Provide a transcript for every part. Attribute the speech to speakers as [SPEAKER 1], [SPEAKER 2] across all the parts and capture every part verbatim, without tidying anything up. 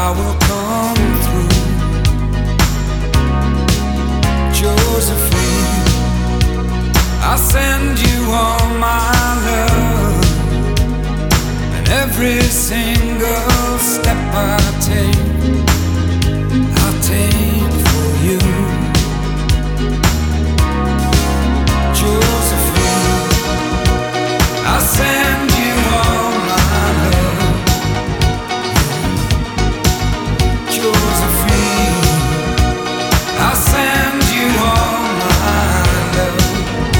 [SPEAKER 1] will come through. Josephine, I send you all my love, and every single step I take, I take for you. Josephine, I send you all my love. Josephine, I send you all my love.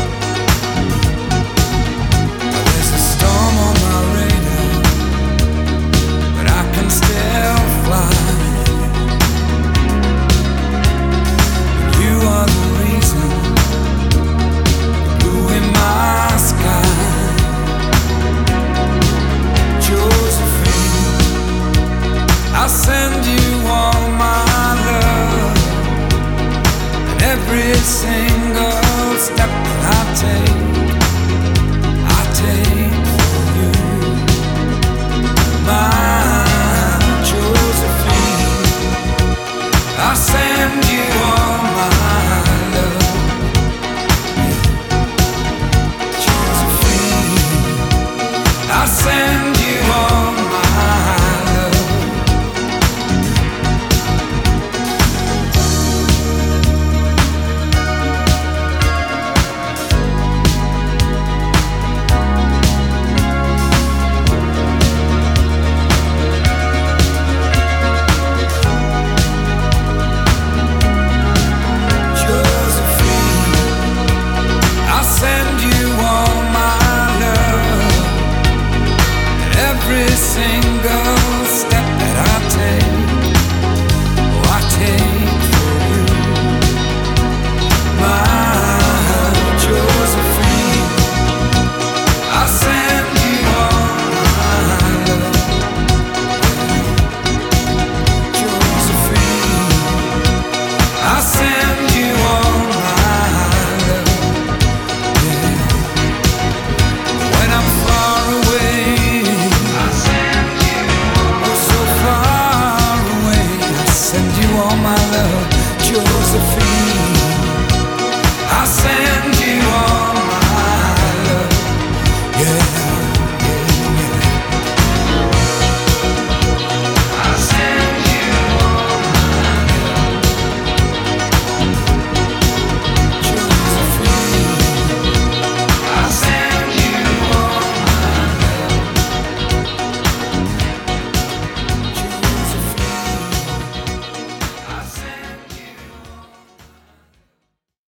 [SPEAKER 1] There's a storm on my radar, but I can still fly. You are the reason, blue in my sky. Josephine, I send you all my love, and every single